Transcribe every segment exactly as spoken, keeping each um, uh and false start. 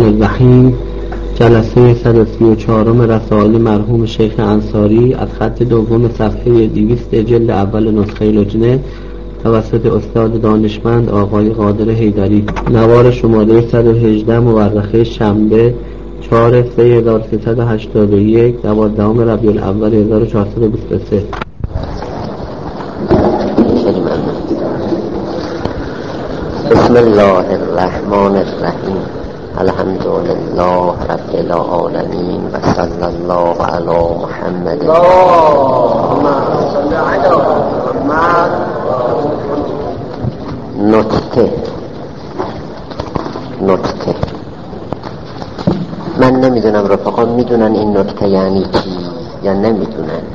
الرحیم. جلسه صد و سی و چهارم رسائل مرحوم شیخ انصاری از خط دوم صفحه دویست جلد اول نسخه لجنه توسط استاد دانشمند آقای قادر حیدری. نوار شماره صد و هجده مورخه شنبه چهار سه هزار و سیصد و هشتاد و یک دوازدهم ربیع الاول هزار و چهارصد و بیست و سه. بسم الله الرحمن الرحیم. الحمد لله رب العالمین و صلی الله علی محمد. اللهم صل علی محمد. نکته نکته من نمیدونم رفقا میدونن این نکته یعنی چی یا نمیدونن.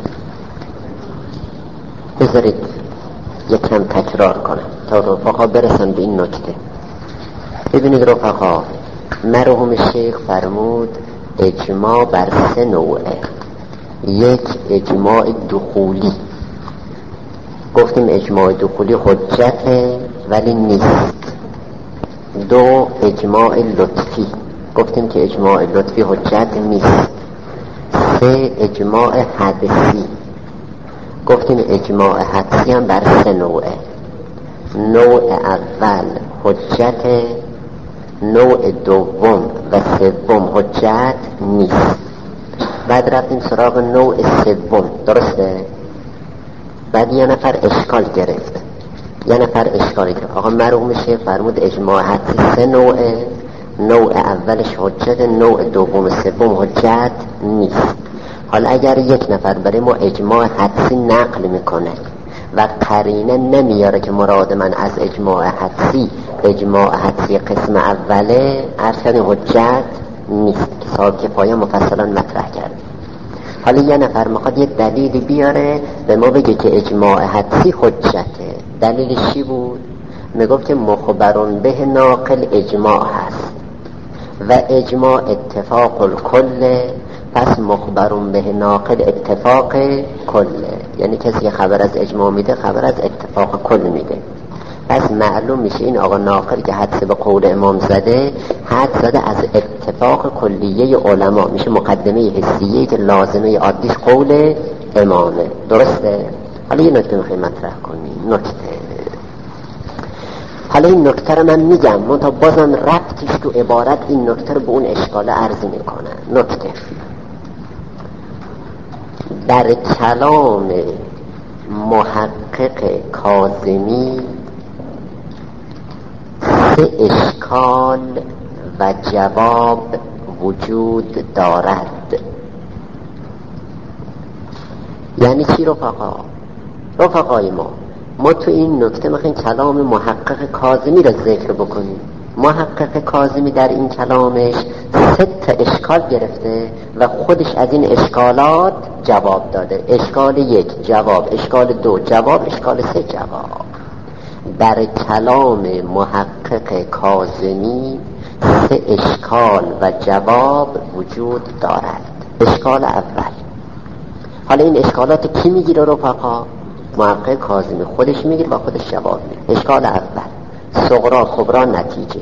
بذارید یکم تکرار کنم تا رفقا برسن به این نکته. ببینید رفقا، مرحوم شیخ فرمود اجماع بر سه نوعه. یک، اجماع دخولی. گفتیم اجماع دخولی حجته ولی نیست. دو، اجماع لطفی. گفتیم که اجماع لطفی حجت نیست. سه، اجماع حدثی. گفتیم اجماع حدثی هم بر سه نوعه. نوع اول حجت، نوع دوم و سوم حجت نیست. بعد رفتیم سراغ نوع سوم، درسته؟ بعد یه نفر اشکال گرفت یه نفر اشکال گرفت آقا مرحوم شیخ فرمود اجماع حدثی سه نوعه، نوع اولش حجت، نوع دوم سوم حجت نیست. حالا اگر یک نفر برای ما اجماع حدثی نقل میکنه و قرینه نمیاره که مراد من از اجماع حدثی اجماع حدثی قسم اوله، عرض کردیم حجت نیست که صاحب کفایه مفصلا مطرح کرد. حالا یه نفر میخواد یه دلیلی بیاره به ما بگه که اجماع حدثی حجته. دلیلش چی بود؟ میگفت که مخبرون به ناقل اجماع هست و اجماع اتفاق الکل، پس مخبرون به ناقل اتفاق کله. یعنی کسی که خبر از اجماع میده خبر از اتفاق کل میده. پس معلوم میشه این آقا ناقل که حدس به قول امام زده، حدس زده از اتفاق کلیه علما، میشه مقدمه حسیه که لازمه عادیش قول امامه. درسته؟ حالا یه نکته میخوایی مطرح کنیم. نکته حالا این نکته رو من میگم منتها بازم ربطش تو عبارت این نکته رو به اون اشکال عرض میکنن. نکته در کلام محقق کاظمی سه اشکال و جواب وجود دارد. یعنی چی رفقا؟ رفقای ما ما تو این نکته میخوایم کلام محقق کاظمی رو ذکر بکنیم. محقق کاظمی در این کلامش سه تا اشکال گرفته و خودش از این اشکالات جواب داده. اشکال یک جواب، اشکال دو جواب، اشکال سه جواب. در کلام محقق کاظمی سه اشکال و جواب وجود دارد. اشکال اول، حالا این اشکالات کی میگیره رفقا؟ محقق کاظمی خودش میگیره و خودش جواب میده. اشکال اول، صغرا کبرا نتیجه.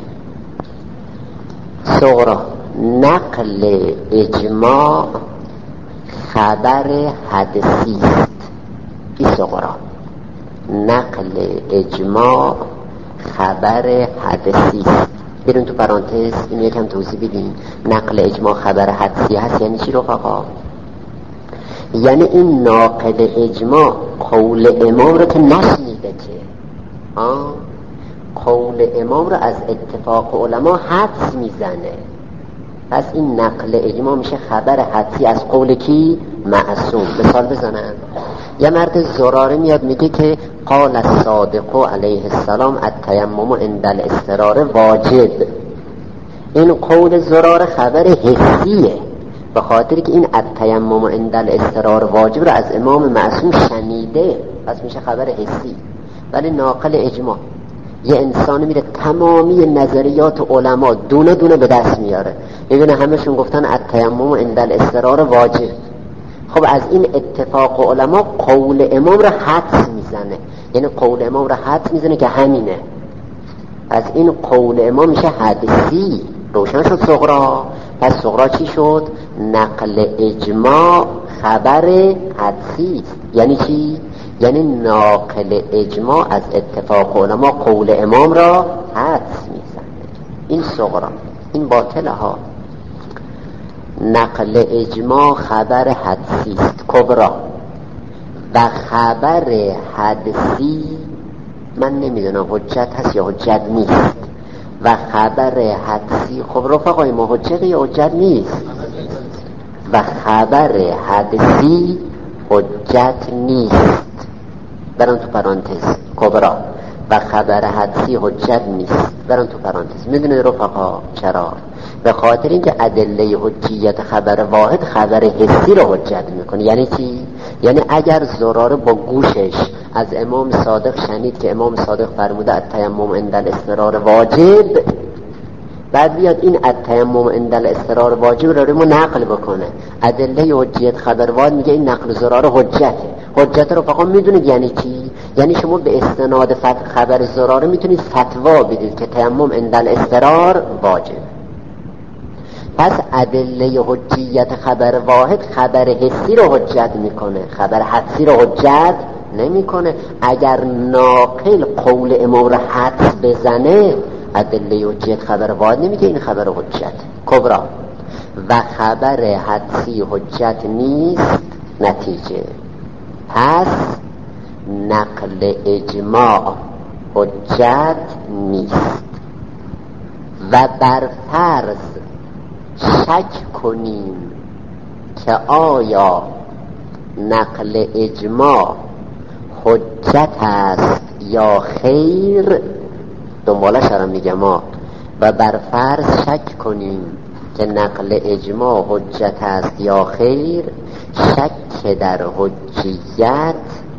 صغرا، نقل اجماع خبر حدثی است. این صغرا، نقل اجماع خبر حدثی است. بریم تو پرانتز این یکم توضیح بدیم. نقل اجماع خبر حدثی هست یعنی چی رفقا؟ یعنی این ناقل اجماع قول امام رو که نشنیده که آه قول امام رو از اتفاق علما حدس میزنه. پس این نقل اجماع میشه خبر حدسی از قول کی؟ معصوم. مثال بزنم، یه مرد زراره میاد میگه که قال الصادق علیه السلام التیمم عند الاضطرار واجب. این قول زراره خبر حسیه به خاطر که این التیمم عند الاضطرار واجب رو از امام معصوم شنیده، پس میشه خبر حسی. ولی ناقل اجماع یه انسان میره تمامی نظریات علما دونه دونه به دست میاره، ببینه همشون گفتن التیمم عند الاضطرار واجب. خب از این اتفاق علما قول امام رو حدس میزنه، یعنی قول امام رو حدس میزنه که همینه. از این قول امام میشه حدسی. روشن شد صغرا. پس صغرا چی شد؟ نقل اجماع خبر حدسی است. یعنی چی؟ یعنی ناقل اجماع از اتفاق علما قول امام را حدس میزنه. این صغرا، این باطله ها. نقل اجماع خبر حدسی است کبرا. و خبر حدسی من نمیدونم حجت هست یا حجت نیست. و خبر حدسی خب رفقای ما حجت یا حجت نیست. و خبر حدسی حجت نیست. برام تو پرانتز کبرا. و خبر حدسی حجت نیست. برام تو پرانتز. میدونید رفقا چرا؟ به خاطر اینکه ادله حجیت خبر واحد خبر حسی رو حجت میکنه. یعنی چی؟ یعنی اگر زراره با گوشش از امام صادق شنید که امام صادق فرموده التیمم عند الاضطرار واجب، بعد بیاد این التیمم عند الاضطرار واجب رو ما نقل بکنه، ادله حجیت خبر واحد میگه این نقل زراره حجته. حجت رو فقط میدونید یعنی چی؟ یعنی شما به استناد خبر زراره میتونید فتوا بدید که تیمم عند الاضطرار واجب. پس ادله حجیت خبر واحد خبر حسی رو حجت میکنه، خبر حدسی رو حجت نمیکنه. اگر ناقل قول امام رو حدس بزنه ادله حجیت خبر واحد نمیگه این خبر حجت کبرا. و خبر حدسی حجت نیست. نتیجه پس نقل اجماع حجت نیست. و بر فرض شک کنیم که آیا نقل اجماع حجت است یا خیر، دنبالش هم میگه ما. و بر فرض شک کنیم که نقل اجماع حجت است یا خیر، شک در حجیت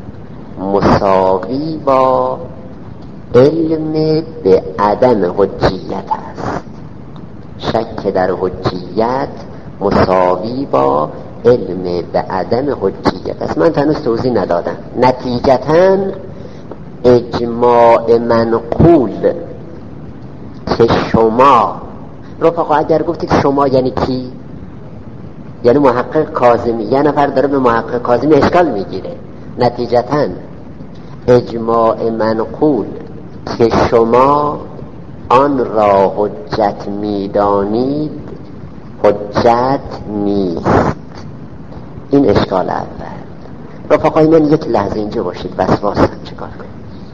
مساوی با علم به عدم حجیت است. شک در حجیت مساوی با علم به عدم حجیت است. من تنوز توضیح ندادم. نتیجتاً اجماع منقول که شما رفقا اگر گفتید شما یعنی کی؟ یعنی محقق کاظمی. یه نفر داره به محقق کاظمی اشکال میگیره. نتیجتاً اجماع منقول که شما آن را حجت میدانید حجت نیست. این اشکال اول. رفقای من یک لحظه اینجا باشید، وسواسم چیکار کنید.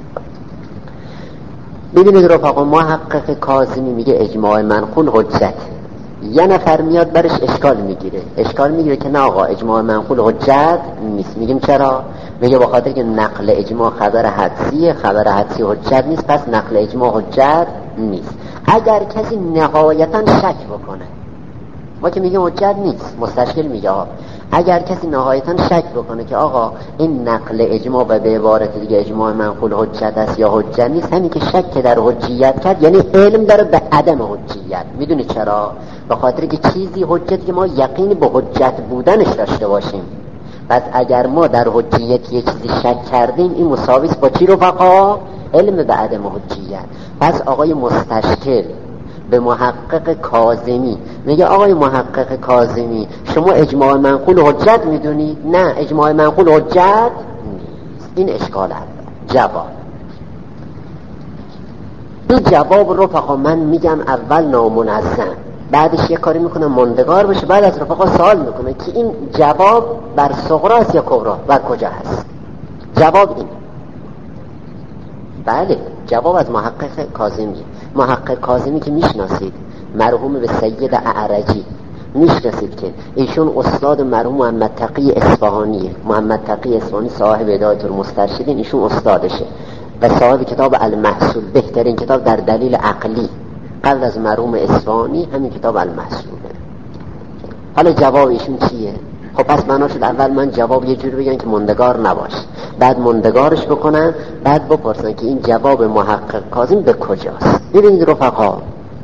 ببینید رفقا، محقق کاظمی میگه اجماع منقول حجت. یه نفر میاد برش اشکال میگیره اشکال میگیره که نه آقا اجماع منقول حجت نیست. میگیم چرا؟ میگه به خاطر که نقل اجماع خبر حدسیه، خبر حدسی حجت نیست، پس نقل اجماع حجت نیست. اگر کسی نهایتا شک بکنه، ما که میگه حجت نیست، مستشکل میگه ها. اگر کسی نهایتا شک بکنه که آقا این نقل اجماع و به عبارت دیگه اجماع منقول حجت است یا حجت نیست، همین که شک در حجیت کرد یعنی علم داره به عدم حجیت. میدونی چرا؟ به خاطر که چیزی حجت که ما یقین به حجت بودنش داشته باشیم. پس اگر ما در حجیت یه چیزی شک کردیم این مساوی است با چی رو فقط؟ علم به عدم حجیت. پس آقای مستشکل به محقق کاظمی میگه آقای محقق کاظمی شما اجماع منقول حجت میدونی؟ نه، اجماع منقول حجت نیست. این اشکال هست. جواب این جواب رفقا من میگم اول نامنظم، بعدش یه کاری میکنم ماندگار بشه، بعد از رفقا سوال میکنه که این جواب بر صغرا است یا کبرا، بر کجا هست؟ جواب این بله، جواب از محقق کاظمی. محقق کاظمی که میشناسید، مرحوم به سید اعرجی میشناسید که ایشون استاد مرحوم محمد تقی اصفهانیه. محمد تقی اصفهانی صاحب هدایت المسترشدین، ایشون استادشه و صاحب کتاب المحصول، بهترین کتاب در دلیل عقلی قبل از مرحوم اصفهانی همین کتاب المحصوله. حالا جواب ایشون چیه؟ خب پس معنا شد اول من جواب یه جوری بگم که مندگار نباشه، بعد مندگارش بکنن، بعد بپرسن که این جواب محقق کاظمی به کجاست. ببینید رفقا،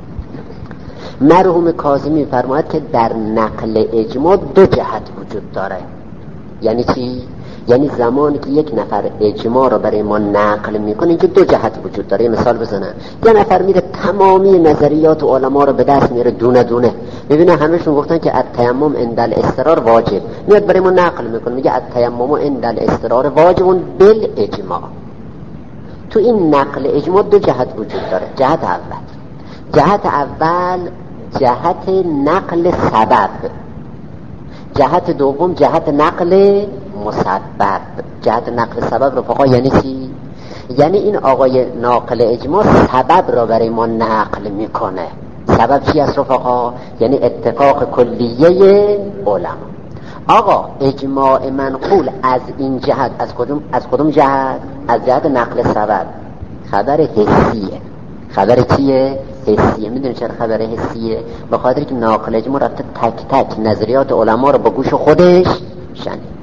مرحوم کاظمی فرماید که در نقل اجماع دو جهت وجود داره. یعنی چی؟ یعنی زمانی که یک نفر اجماع رو برای ما نقل میکنه اینجا دو جهت وجود داره. یه مثال بزنم، یه نفر میره تمامی نظریات علما رو به دست میاره دونه دونه، میبینه همهشون گفتن که التیمم عند الاضطرار واجب، میاد برای ما نقل میکنه میگه التیمم عند الاضطرار واجب بالاجماع. تو این نقل اجماع دو جهت وجود داره. جهت اول جهت اول جهت نقل سبب، جهت دوم جهت نقل مسبب. جهت نقل سبب رو فقط یعنی چی؟ یعنی این آقای ناقل اجماع سبب رو برای ما نقل میکنه. سبب چی است رفقا؟ یعنی اتفاق کلیه علما. آقا اجماع منقول از این جهت از کدوم از کدوم جهت؟ از جهت نقل سبب. خبر حسیه. خبر چیه؟ حسیه. میدونی چرا خبر حسیه؟ به خاطر که ناقل اجماع رفته تک تک نظریات علما رو با گوش خودش شنید.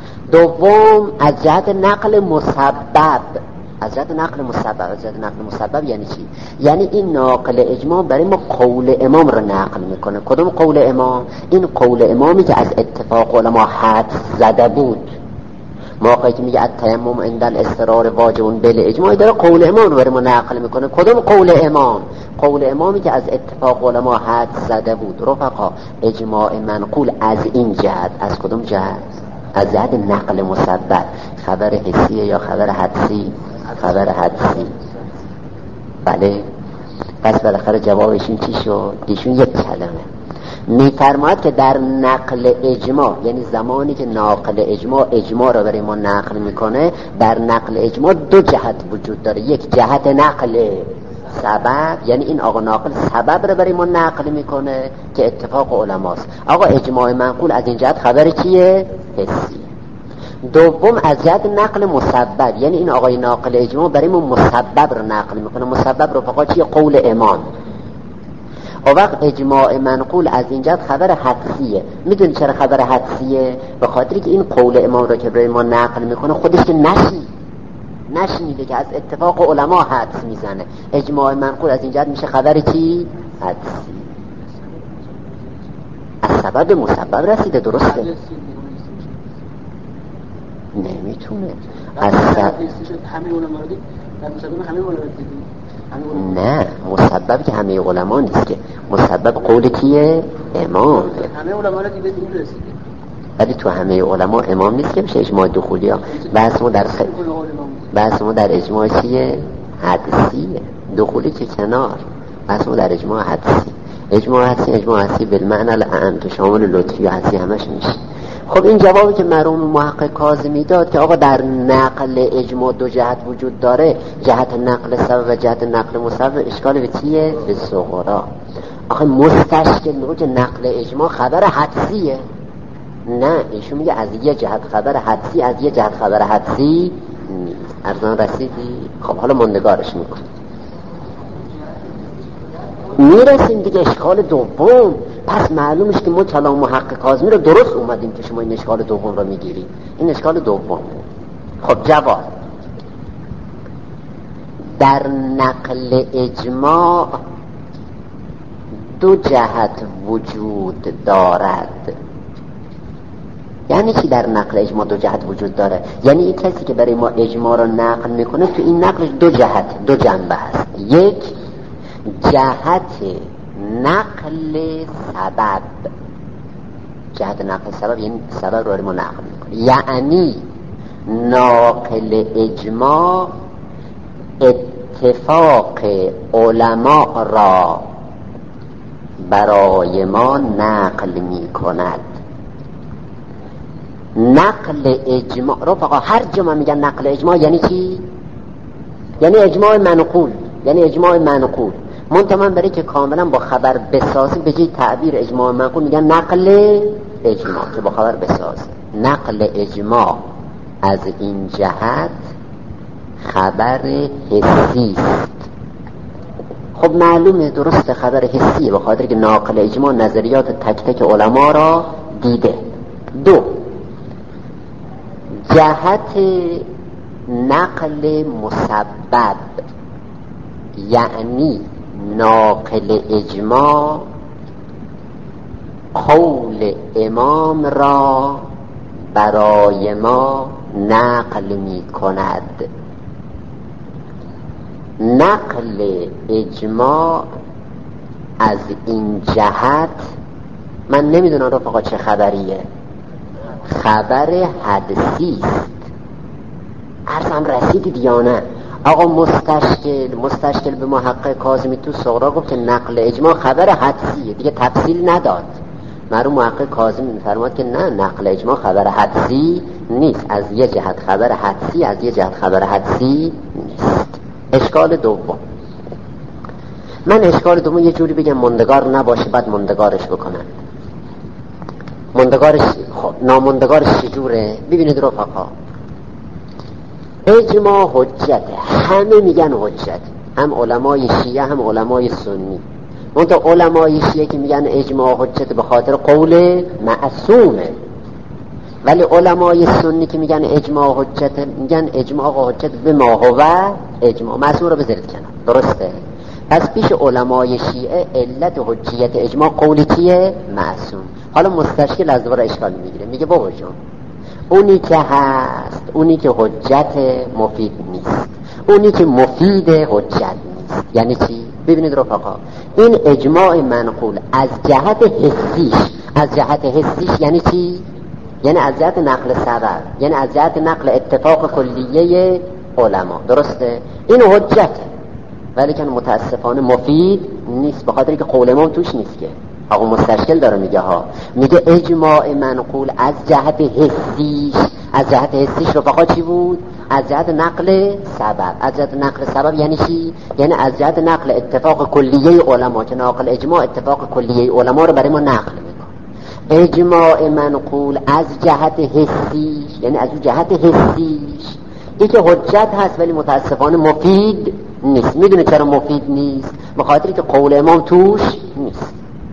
دوم از جهت نقل مسبب. از جهت نقل مسبب از جهت نقل مسبب یعنی چی؟ یعنی این ناقل اجماع برای ما قول امام رو نقل میکنه. کدوم قول امام؟ این قول امامی که از اتفاق علما حدس زده بود. موقعی که میگه التیمم عند الاضطرار واجب بالاجماع داره قول امام رو برای ما نقل میکنه. کدوم قول امام؟ قول امامی که از اتفاق علما حدس زده بود. رفقا اجماع منقول از این جهت از کدوم جهت؟ از جهت نقل مسبب. خبر حسیه یا خبر حدسی؟ خبر حدسی. بله. پس بالاخره جوابشون چی شد؟ ایشون یک کلمه میفرماید که در نقل اجماع، یعنی زمانی که ناقل اجماع اجماع رو برای ما نقل میکنه، در نقل اجماع دو جهت وجود داره. یک جهت نقل سبب، یعنی این آقا ناقل سبب رو برای ما نقل میکنه که اتفاق علماست. آقا اجماع منقول از این جهت خبر چیه؟ حسی. دوم از جهت نقل مسبب، یعنی این آقای ناقل اجماع برای ما مسبب رو نقل میکنه. مسبب رو فقط چیه؟ قول امام. و وقت اجماع منقول از این جهت خبر حدسیه. میدونی چرا خبر حدسیه؟ به خاطری که این قول امام رو که برای ما نقل میکنه خودش که نشی نشنیده که از اتفاق علما حدس میزنه. اجماع منقول از این جهت میشه خبر چی؟ حدسی. از سبب مسبب رسیده. درسته؟ نمیتونه از سبب نه، مسبب که همه علما نیست که. مسبب قول کیه؟ امام. همه علما رو دیگه دور رسیده، ولی تو همه علما امام نیست که بشه اجماع دخولی ها. بحث ما در خ... بحث ما در اجماع چیه؟ حدسیه. دخولی که کنار. بحث ما در اجماع حدسی. اجماع حدسی اجماع حدسی بالمعنی الان که شامل لطفی و حدسی همش میشه. خب این جوابی که مرحوم محقق کاظمی داد که آقا در نقل اجماع دو جهت وجود داره، جهت نقل سبب و جهت نقل مسبب، اشکال به چیه؟ به صغرا. آخه مستشکل میگه نقل اجماع خبر حدسیه. نه، ایشون میگه از یه جهت خبر حدسی، از یه جهت خبر حدسی نیست. ارزان رسیدی؟ خب حالا مندگارش میکن. میرسیم دیگه اشکال دوم. پس معلومش که ما کلام محقق کاظمی رو درست اومدیم که شما این اشکال دوم رو میگیری. این اشکال دوم. خب جواب در نقل اجماع دو جهت وجود دارد. یعنی چی در نقل اجماع دو جهت وجود داره؟ یعنی این کسی که برای ما اجماع رو نقل میکنه تو این نقلش دو جهت دو جنبه هست. یک جهت نقل سبب. جهت نقل سبب یعنی سبب رو برای ما نقل میکنه. یعنی ناقل اجماع اتفاق علما را برای ما نقل میکند. نقل اجماع رفقا هر جا ما میگن نقل اجماع یعنی چی؟ یعنی اجماع منقول. یعنی اجماع منقول. منتها برای که کاملا با خبر بسازیم به جای تعبیر اجماع منقول میگن نقل اجماع که با خبر بسازیم. نقل اجماع از این جهت خبر حسی است. خب معلومه درست خبر حسیه به خاطر که ناقل اجماع نظریات تک تک علما را دیده. دو جهت نقل مسبب یعنی ناقل اجماع قول امام را برای ما نقل می کند. نقل اجماع از این جهت من نمیدونم رفقا چه خبریه، خبر حدثی است. عرضم رسید یا نه؟ آقا مستشکل مستشکل به محقق کاظمی تو صغرا گفت که نقل اجماع خبر حدثیه، دیگه تفصیل نداد. مرحوم محقق کاظمی میفرماد که نه، نقل اجماع خبر حدثی نیست. از یه جهت خبر حدثی، از یه جهت خبر حدثی نیست. اشکال دوم، من اشکال دوم یه جوری بگم مندگار نباشه بعد مندگارش بکنن. مندگارش خب نامندگارش چجوره؟ ببینید رفقا، اجماع حجته، همه میگن حجت، هم علمای شیعه هم علمای سنی. منتها علمای شیعه که میگن اجماع حجت به خاطر قول معصومه، ولی علمای سنی که میگن اجماع حجت میگن اجماع حجت به ما هو اجماع. معصوم رو بذارید کنار، درسته؟ پس پیش علمای شیعه علت حجیت اجماع قولی کیه؟ معصوم. حالا مستشکل از دوباره اشکال میگیره، میگه بابا جون اونی که هست، اونی که حجت مفید نیست، اونی که مفید حجت نیست. یعنی چی؟ ببینید رفقا، این اجماع منقول از جهت حسیش، از جهت حسیش یعنی چی؟ یعنی از جهت نقل سبب، یعنی از جهت نقل اتفاق کلیه علما، درسته؟ این حجته، ولی که متاسفانه مفید نیست، به خاطر که قول امام توش نیست. که آقا مستشکل داره میگه ها، میگه اجماع منقول از جهت حسیش، از جهت حسیش رفقا چی بود؟ از جهت نقل سبب. از جهت نقل سبب یعنی چی؟ یعنی از جهت نقل اتفاق کلیه علما، که ناقل اجماع اتفاق کلیه علما رو برای ما نقل میکنه. اجماع منقول از جهت حسیش یعنی از اون جهت حسیش این که حجت هست ولی متاسفانه مفید نیست. میدونه چرا مفید نیست؟ به خاطری که قول امام توش نیست.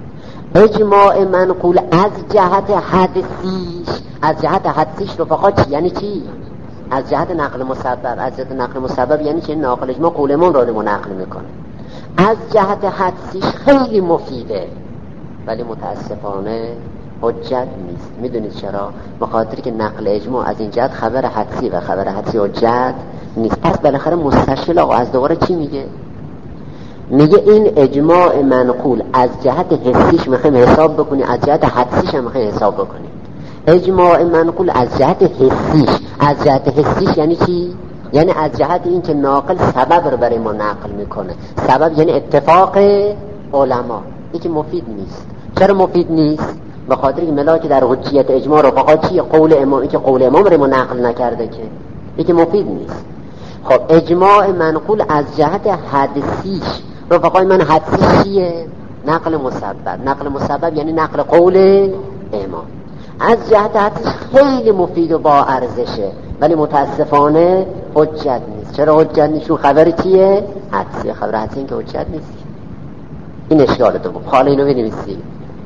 اجماع منقول از جهت حدثیش، از جهت حدثیش رفقا چی؟ یعنی چی؟ از جهت نقل مسبب. از جهت نقل مسبب یعنی چی؟ ناقل اجماع قول امام رو نقل میکنه. از جهت حدثیش خیلی مفیده ولی متاسفانه حجت نیست. میدونید چرا؟ به خاطری که نقل اجماع از این جهت خبر حدسی و خبر حدسی حجت نیست. پس بالاخره مستشکل آقا از دوباره چی میگه؟ میگه این اجماع منقول از جهت حسیش میخوایم حساب بکنی، از جهت حدسیش هم میخوایم حساب بکنی. اجماع منقول از جهت حسیش، از جهت حسیش یعنی چی؟ یعنی از جهت این که ناقل سبب رو برای ما نقل میکنه. سبب یعنی اتفاق علما. این که مفید نیست. چرا مفید نیست؟ به خاطر که ملاک در حجیت اجماع رفقا چیه؟ قول امام. این که قول امام رو ما نقل نکرده که این که مفید نیست. خب اجماع منقول از جهت حدسیش رفقای من، حدسیش چیه؟ نقل مسبب. نقل مسبب یعنی نقل قول امام. از جهت حدسیش خیلی مفید و با ارزشه ولی متاسفانه حجت نیست. چرا حجت نیست؟ چون خبر چیه؟ حدسی. خبر حدسی این که حجت نیست. این اشکال دوم. حالا اینو بنویسید.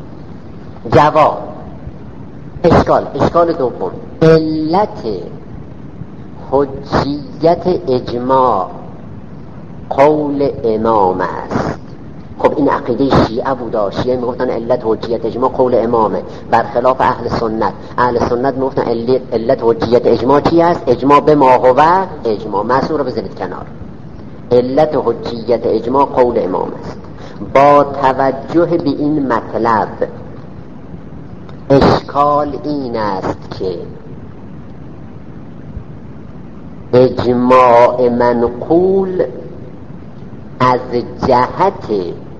جواب اشکال اشکال دوم، علت حجیت اجماع قول امام است. خب این عقیده شیعه بودا. شیعه میگفتن علت حجیت اجماع قول امامه، برخلاف اهل سنت. اهل سنت میگفتن علت حجیت اجماع چی است؟ اجماع به ما هو اجماع. مسئول رو بذارید کنار. علت حجیت اجماع قول امام است. با توجه به این مطلب اشکال این است که اجماع منقول از جهت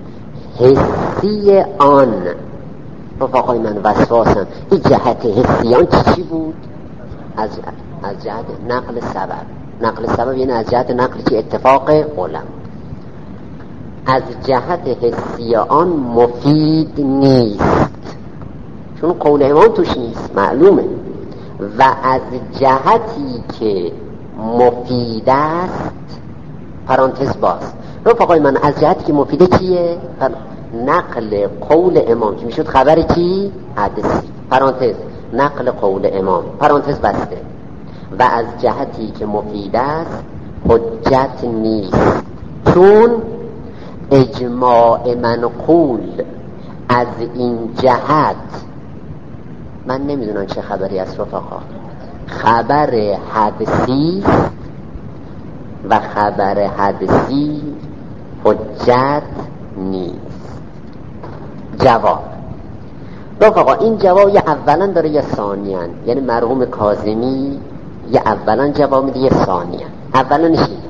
حسی آن، رفقای من وسواسم، این جهت حسی آن چی چی بود؟ از, از جهت نقل سبب. نقل سبب یعنی از جهت نقل چی؟ اتفاق علم. از جهت حسی آن مفید نیست چون قول امام توش نیست، معلومه. و از جهتی که مفید است، پرانتز باز رفقای من، از جهتی که مفیده چیه؟ نقل قول امام که میشد خبر چی؟ حدثی. پرانتز نقل قول امام، پرانتز بسته. و از جهتی که مفید است حجت نیست چون اجماع منقول از این جهت، من نمیدونم چه خبری از رفقا، خبر حدسی و خبر حدسی حجت نیست. جواب رفقا، این جواب یا اولا داره یا ثانیاً، یعنی مرحوم کاظمی یا اولا جواب میده یا ثانیاً. اولا چی؟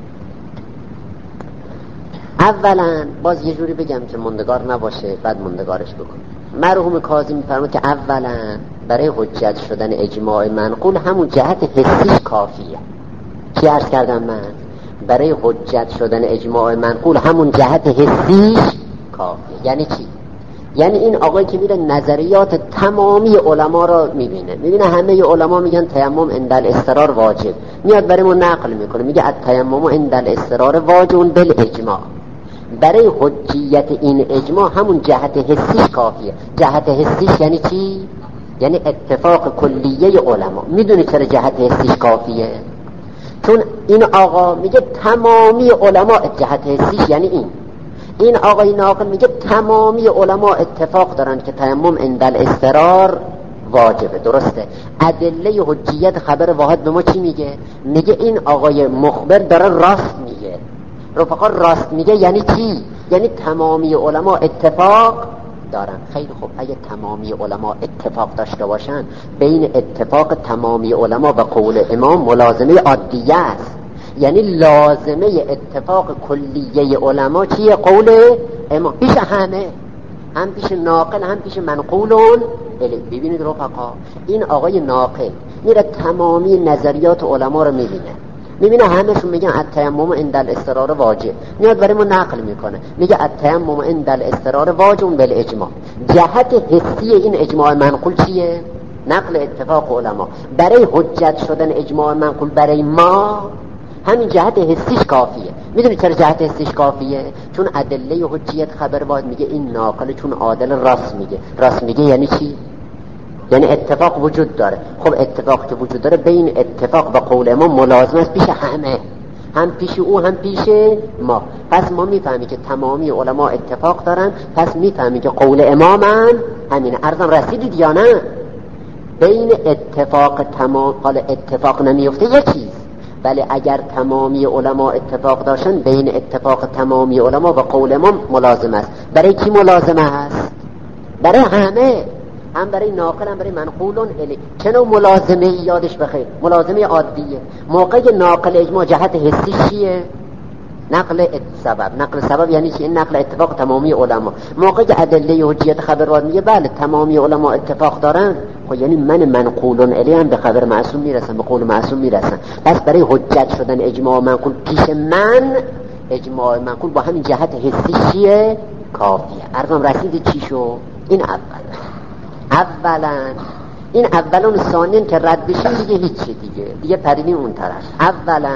اولا باز یه جوری بگم که مندگار نباشه، بعد مندگارش بکن. مرحوم کاظمی فرمود که اولا برای حجت شدن اجماع منقول همون جهت حسیش کافیه. چی عرض کردم من؟ برای حجت شدن اجماع منقول همون جهت حسیش کافیه. یعنی چی؟ یعنی این آقایی که میره نظریات تمامی علما را میبینه، میبینه همه علما میگن تیمم عند الاضطرار واجب، میاد برای ما نقل میکنه، میگه التیمم عند الاضطرار واجب بالاجماع. برای حجیت این اجماع همون جهت حسیش کافیه. جهت حسیش یعنی چی؟ یعنی اتفاق کلیه علما. میدونی چرا جهت حسیش کافیه؟ چون این آقا میگه تمامی علما جهت حسیش یعنی این این آقای ناقل میگه تمامی علما اتفاق دارن که تیمم عند الاضطرار واجبه. درسته؟ ادله حجیت خبر واحد به ما چی میگه؟ میگه این آقای مخبر داره راست میگه. رفقا راست میگه یعنی چی؟ یعنی تمامی علما اتفاق دارن. خیلی خوب، اگه تمامی علما اتفاق داشته باشن، بین اتفاق تمامی علما و قول امام ملازمه عادیه است. یعنی لازمه اتفاق کلیه علما چیه؟ قول امام پیش همه، هم پیش ناقل هم پیش منقولون. ببینید رفقا، این آقای ناقل میره تمامی نظریات علما رو میبینه، میبینه همشون میگن التیمم عند الاضطرار واجب، میاد برای ما نقل میکنه، میگه التیمم عند الاضطرار واجب بالاجماع. جهت حسی این اجماع منقول چیه؟ نقل اتفاق علما. برای حجت شدن اجماع منقول برای ما همین جهت حسیش کافیه. میدونی چرا جهت حسیش کافیه؟ چون ادله حجیت خبر واحد میگه این ناقل چون عادل راست میگه. راست میگه یعنی چی؟ یعنی اتفاق وجود داره. خب اتفاق که وجود داره، بین اتفاق و قول امام ملازم است پیش همه، هم پیش او هم پیش ما. پس ما میفهمیم که تمامی علما اتفاق دارن، پس میفهمیم که قول امام هم همینه. عرضم رسیدید یا نه؟ بین اتفاق تمام، حالا اتفاق نمیفته یه چیز، ولی اگر تمامی علما اتفاق داشتن، بین اتفاق تمامی علما و قول امام ملازم است. برای کی ملازم است؟ برای همه، هم برای ناقل هم برای منقولون الی. چه نوع ملازمه یادش بخیر؟ ملازمه عادیه. موقع ناقل اجماع جهت حسی چیه؟ نقل سبب. نقل سبب یعنی چی؟ این نقل اتفاق تمامی علما. موقع ادله حجیت خبر واحد میگه بله تمامی علما اتفاق دارن، خب یعنی من منقولون الی هم به خبر معصوم میرسن، به قول معصوم میرسن. پس برای حجت شدن اجماع منقول پیش من، اجماع منقول با همین جهت حسی چیه؟ کافیه. عرضم رسید چی شو؟ این اول اولا این اولان ثانیان که رد بشیم دیگه هیچی، دیگه دیگه پریدیم اون طرف. اولا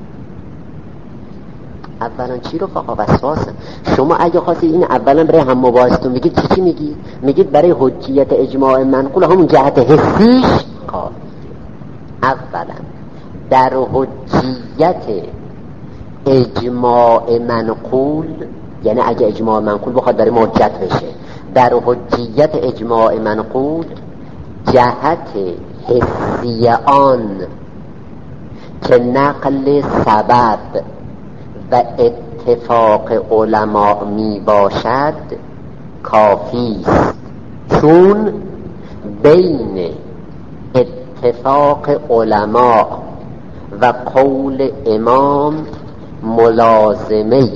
اولا چی رو فقط وسواسه؟ شما اگه خواستید این اولا برای هم مباحثتون بگید چی چی میگید؟ میگید برای حجیت اجماع منقول همون جهت حسیش کافی. اولا در حجیت اجماع منقول، یعنی اگه اجماع منقول بخواد برای ما حجت بشه، در حجیت اجماع منقول جهت حسی آن که نقل سبب و اتفاق علما می باشد کافی است، چون بین اتفاق علما و قول امام ملازمه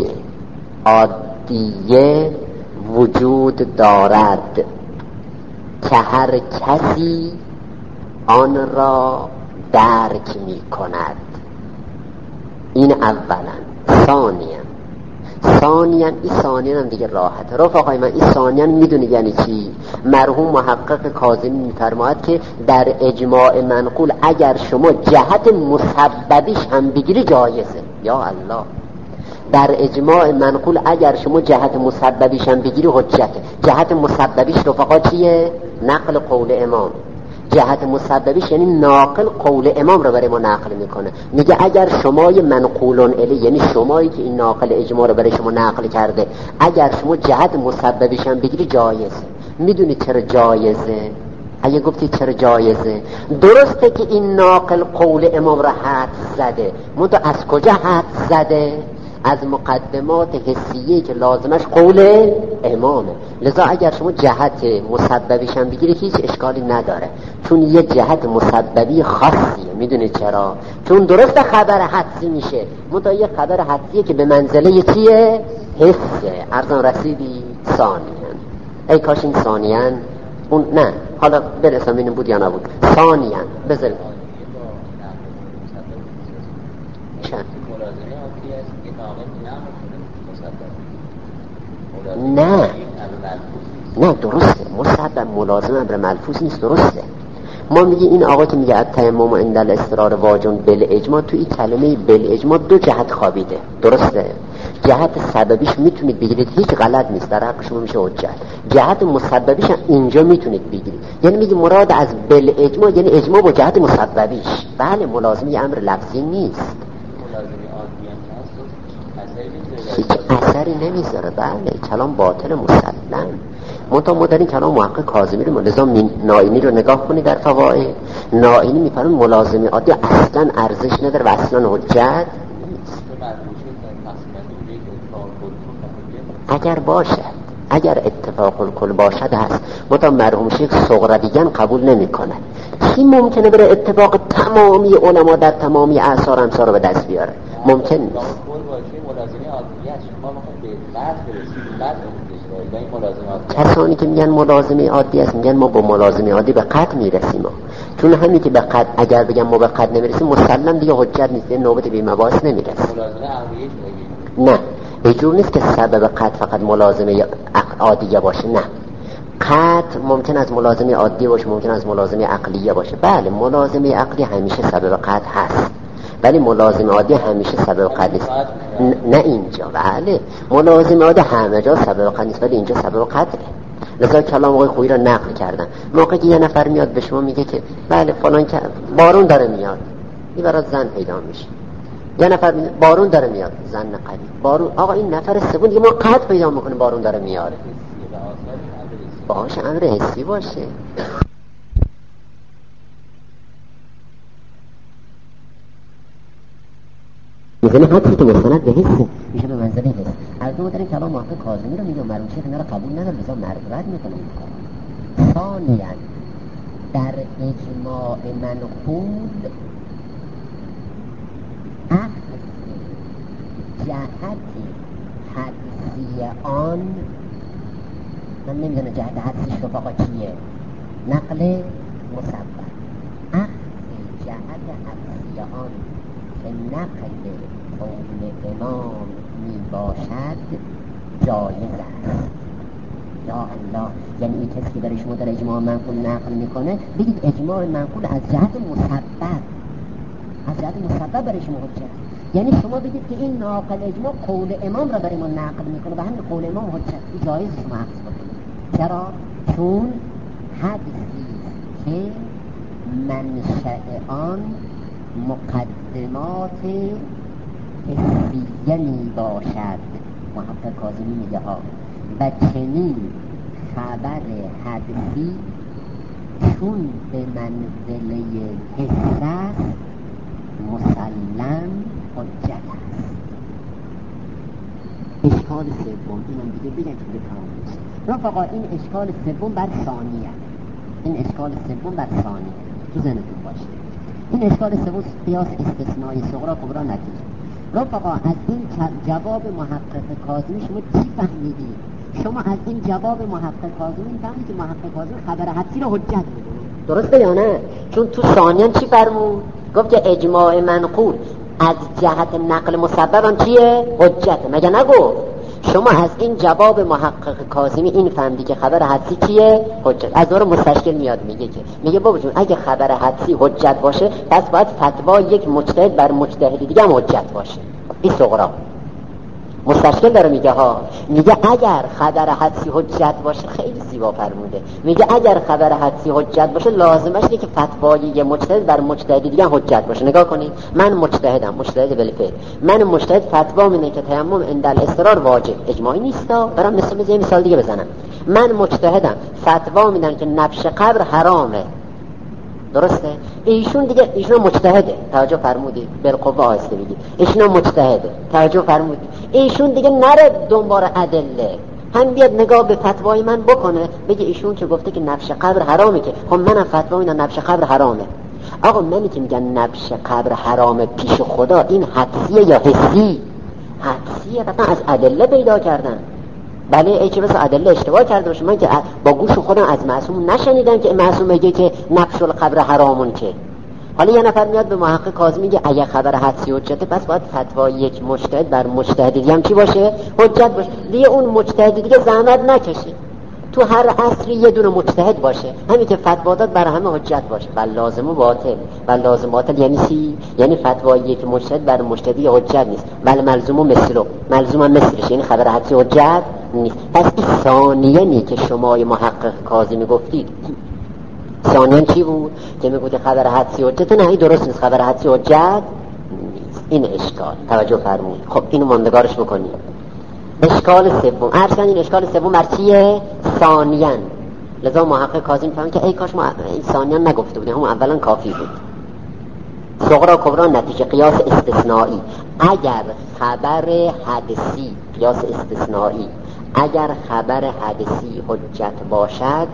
عادیه وجود دارد که هر کسی آن را درک می کند. این اولا. ثانیا ثانیا این ثانیا هم دیگه راحته. رفقای من، این ثانیا میدونی یعنی چی؟ مرحوم محقق کاظمی میفرماید که در اجماع منقول اگر شما جهت مسببیش هم بگیری جایزه. یا الله، در اجماع منقول اگر شما جهت مسببیش هم بگیری حجته. جهت مسببیش رفقا چیه؟ نقل قول امام. جهت مسببیش یعنی ناقل قول امام رو برای ما نقل میکنه. میگه اگر شمای منقولون الی، یعنی شمایی که این ناقل اجماع رو برای شما نقل کرده، اگر شما جهت مسببیش هم بگیری جایزه. میدونی چرا جایزه؟ اگه گفتی چرا جایزه، درسته که این ناقل قول امام را حدس زده، منتها از کجا حدس زده؟ از مقدمات حسیه که لازمش قول امامه. لذا اگر شما جهت مسببیش هم بگیری هیچ اشکالی نداره، چون یه جهت مسببی خاصیه. میدونی چرا؟ چون درست خبر حدسی میشه، منتها یه خبر حدسیه که به منزله چیه؟ حسه. ارزان رسیدی ثانیاً، ای کاش این ثانیاً اون نه، حالا برسم اینو بود یا نبود. ثانیاً بذار چند نه نه درسته، مسبب ملازم امر ملفوظ نیست. درسته ما میگه این آقا که میگه التیمم عند الاضطرار واجب بالاجماع، تو این کلمه بالاجماع دو جهت خوابیده. درسته، جهت سببیش میتونید بگیرید، هیچ غلط نیست، در حق شما میشه حجت. جهت مسببیش اینجا میتونید بگیرید، یعنی میگه مراد از بالاجماع یعنی اجماع با جهت مسببیش. بله ملازمه امر لفظی نیست، هیچ اثری نمیذاره. بله کلام باطل مسلم. منتها ما در این کلام محقق کاظمی رو، لذا نائینی رو نگاه کنید در فوائد، نائینی میفرمه ملازمه عادی اصلا ارزش نداره و اصلا حجت نیست. اگر باشه، اگر اتفاق الکل باشد هست، منتها مرحوم شیخ صغرویاً قبول نمیکنه. کی ممکنه بره اتفاق تمامی علما در تمامی اعصار امصار رو به دست بیاره؟ ممکن نیست. کسانی که میگن ملازمه عادی است میگن ما با ملازمه عادی به قطع میرسیم، چون همین که به قطع اگر بگم ما به قطع نمیرسیم مسلم دیگه حجت نیست، نوبت به مباحث نمیرسیم. نه اینجور نیست که سبب قطع فقط ملازمه عادیه باشه. نه، قطع ممکن از ملازمه عادی باشه، ممکن از ملازمه عقلیه باشه. بله ملازمه عقلی همیشه سبب قطع هست، ولی ملازمه عادی همیشه سبب قطع نیست. نه اینجا بله ملازمه عادی همه جا سبب قطع نیست، ولی اینجا سبب قطعه. لذا کلام آقای خویی را نقل کردن. موقعی که یه نفر میاد به شما میگه که بله فلان که بارون داره میاد، این برات زن پیدا میشه. یه نفر بارون داره میاد، زن قوی بارون، آقا این نفر سوم دیگه ما قطع پیدا میکنه بارون داره میاد. باشه امر حسی باشه. میزنه حدثی که مستند به حسه میشه به منزله حس. از دو در این کلام محقق کاظمی رو میگه مرحوم شیخ اینا رو قبول نداره، بذار مرد میکنه. ثانیاً در اجماع منقول اخذ جهت حدسی آن، من نمیدونه جهت حدسیش رفاقا چیه، نقل مسبب، اخذ جهت حدسی آن که نقل قول امام می باشد جایز است. یا الله، یعنی این کسی که برای شما در اجماع منقول نقل میکنه بگید اجماع منقول از جهت مسبب، از جهت مسبب برای شما حجت. یعنی شما بگید که این ناقل اجماع قول امام را برای ما نقل میکنه و همین قول امام حجت. این جایز شما حفظ بکنید. چرا؟ چون حدیثی که منشأ آن مقدمات حسیه می باشد، محقق کاظمی میگه ها، و چنین خبر حدیثی چون به منزله حس است مسلم حجت است. اشکال سوم اینم دیگه بگن که بکنم نیست رفقا، این اشکال سوم بر ثانیه، این اشکال سوم بر ثانیه تو ذهنتون باشه. این اشکال سوم قیاس استثنایی صغرا کبرا نتیجه. رفقا از این جواب محقق کاظمی شما چی فهمیدید؟ شما از این جواب محقق کاظمی فهمید که محقق کاظمی خبر حدسی رو حجت میدونه. درسته یا نه؟ چون تو ثانیان چی فرمود؟ گفت که اجماع منقول از جهت نقل مسبب هم چیه؟ حجته. مگه نگفت؟ شما از این جواب محقق کاظمی این فهمیدی که خبر حدسی چیه؟ حجت. از دور مستشکل میاد میگه که میگه بابا جون اگه خبر حدسی حجت باشه پس باید فتوا یک مجتهد بر مجتهد دیگه هم حجت باشه. این صغرا. مستشکل داره میگه ها، میگه اگر خبر حدسی حجت باشه، خیلی زیبا فرموده، میگه اگر خبر حدسی حجت باشه لازمش اینه که فتوای یه مجتهد بر مجتهد دیگه حجت باشه. نگاه کنید، من مجتهدم، مجتهد بالفعل، من مجتهد فتوا میدم که تیمم عند الاضطرار واجب، اجماعی نیستا. برام مثال یه مثال دیگه بزنم، من مجتهدم فتوا میدم که نبش قبر حرامه، درسته؟ ایشون دیگه ایشون مجتهده، توجه فرمودید، بالقوه آهسته بگید، ایشون مجتهده، توجه فرمودید، ایشون دیگه نره دنبال ادله، هم بیاد نگاه به فتوای من بکنه، بگه ایشون که گفته که نبش قبر حرامه، که خب منم فتوا میدم نبش قبر حرامه. آقا منی که میگن نبش قبر حرامه پیش خدا، این حدسیه یا حسی؟ حدسیه، مثلا از ادله پیدا کردن. بله ای که بس ادله اشتباه کرده باشه، من که با گوش خودم از معصوم نشنیدم که معصوم بگه که نبش القبر حرامون. که حالا یه نفر میاد به محقق کاظمی میگه اگه خبر حدسی حجته، پس باید فتوا یک مجتهد بر مجتهد دیگه هم چی باشه؟ حجت باشه. دیگه اون مجتهد دیگه زحمت نکشه، تو هر عصری یه دونه مجتهد باشه، همین که فتوا داد بر همه حجت باشه. بل لازم و باطل، بل لازم باطل یعنی چی؟ یعنی فتوا یک مجتهد بر مجتهدی حجت نیست، بل ملزوم و مثلو، ملزوم هم مثلش، یعنی خبر حدسی حجت نیست. پس این ثانیه‌ای که شما محقق کاظمی گفتید، ثانیاً چی بود؟ که میگوید خبر حدسی حجت، نه این درست نیست، خبر حدسی حجت نیست. این اشکال، توجه فرمایید. خب اینو ماندگارش بکنید. اشکال سوم، ارشان این اشکال سوم بر چیه؟ ثانیاً. لذا محقق کاظمی فهمید که ای کاش ما این ثانیاً نگفته بودیم، هم اولا کافی بود. صغرا کبرا نتیجه قیاس استثنایی. اگر خبر حدسی، قیاس استثنایی، اگر خبر حدسی حجت باشد،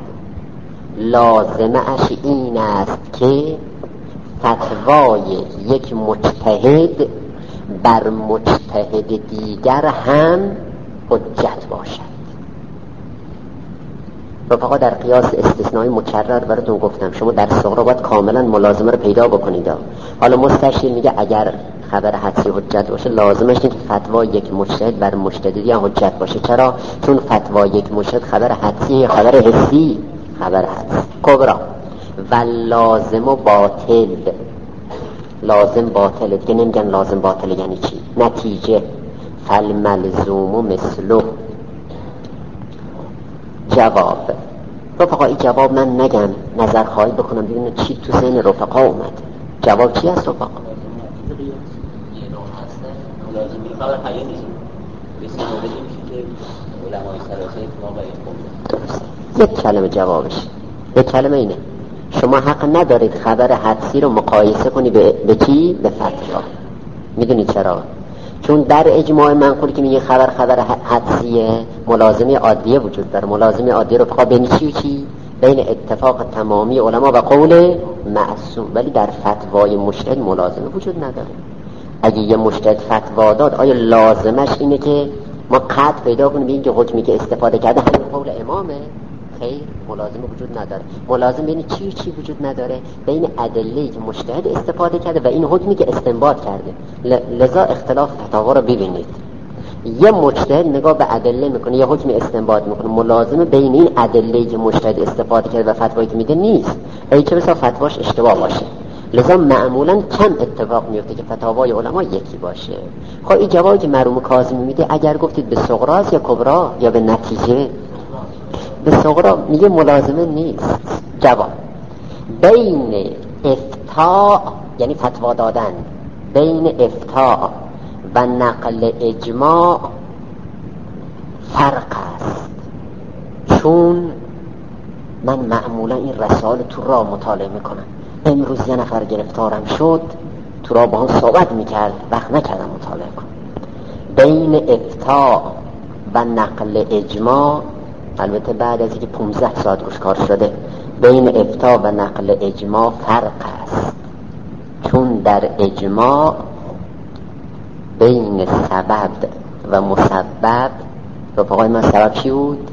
لازمه اش این است که فتوای یک مجتهد بر مجتهد دیگر هم حجت باشد. رفقا در قیاس استثنایی مکرر براتون گفتم، شما در صغرا باید کاملا ملازمه رو پیدا بکنید. حالا مستشیر میگه اگر خبر حدسی حجت باشه، لازمش اینه که فتوا یک مجتهد بر مجتهد دیگر حجت باشه. چرا؟ چون فتوا یک مجتهد خبر حدسی، خبر حسی، خبر حدسی کبرا. و لازم و باطل، لازم باطل دیگه نمیگن لازم باطل یعنی چی؟ نتیجه. فالملزوم و مثلو. جواب رفقا، این جواب من نگم، نظر خواهی بکنم ببینم چی تو ذهن رفقا اومد. جواب چی هست رفقا؟ یک کلمه جوابش، یک کلمه اینه، شما حق ندارید خبر حدسی رو مقایسه کنی به, به چی؟ به فتوا. میدونید چرا؟ چون در اجماع منقول که میگه خبر خبر حدسیه، ملازمه عادیه وجود داره. ملازمه عادیه رو فقط بین چی و چی؟ بین اتفاق تمامی علما و قول معصوم. ولی در فتوای مجتهد ملازمه وجود نداره. اگه یه مجتهد فتوا داد، آیا لازمش اینه که ما قطع پیدا کنیم ببینیم که حکمی که استفاده کرده همین قول امامه؟ خیر، ملازمه وجود نداره. ملازم بین چی و چی وجود نداره؟ بین ادله‌ای که مجتهد استفاده کرده و این حکمی که استنباط کرده. لذا اختلاف فتاوا رو ببینید. یه مجتهد نگاه به ادله میکنه، یه حکمی استنباط میکنه، ملازمه بین این ادله‌ای که مجتهد استفاده کرده و فتوایی که میده نیست. ای چه بسا فتواش اشتباه باشه. لذا معمولا کم اتفاق میفته که فتاوای علما یکی باشه. خب این جوابی که مرحوم کاظمی میده، اگر گفتید به صغرا یا کبرا یا به نتیجه، به صغرا میگه ملازمه نیست. جواب بین افتاء یعنی فتوا دادن، بین افتاء و نقل اجماع فرق است. چون من معمولا این رسائل تو را مطالعه میکنم، امروز یه نفر گرفتارم شد، تو را با هم صحبت میکرد، وقت نکردم مطالعه کنم. بین افتاء و نقل اجماع، البته بعد از اینکه پانزده ساعت روش کار شده، بین افتاء و نقل اجماع فرق است. چون در اجماع بین سبب و مسبب، رفقای من سبب چی بود؟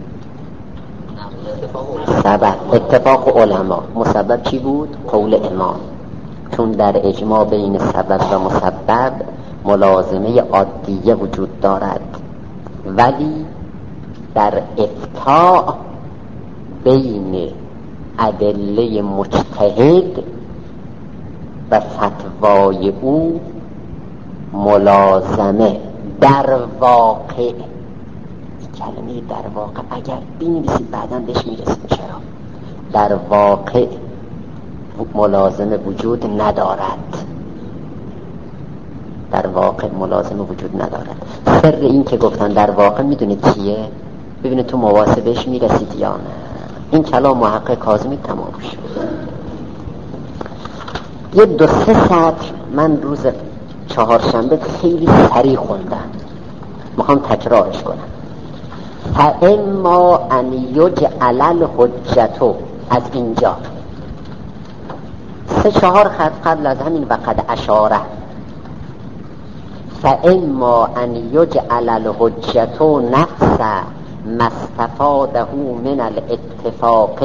سبب اتفاق علما. مسبب چی بود؟ قول امام. چون در اجماع بین سبب و مسبب ملازمه عادیه وجود دارد، ولی در افتاء بین ادله مجتهد و فتوای او ملازمه در واقع، کلمه در واقع اگر بنویسید بعداً بهش میرسید چرا در واقع ملازمه وجود ندارد. در واقع ملازمه وجود ندارد. سر این که گفتن در واقع میدونید چیه؟ ببینید تو مواسبهش میرسید یا نه. این کلام محقق کاظمی تمام شد. یه دو سه سطر من روز چهارشنبه خیلی سریع خوندم، میخوام تکرارش کنم. فاما ان یجعل الحجة، از اینجا سه چهار خط قبل از همین وقد اشاره، فاما ان یجعل الحجة نفس ما استفاده من الاتفاق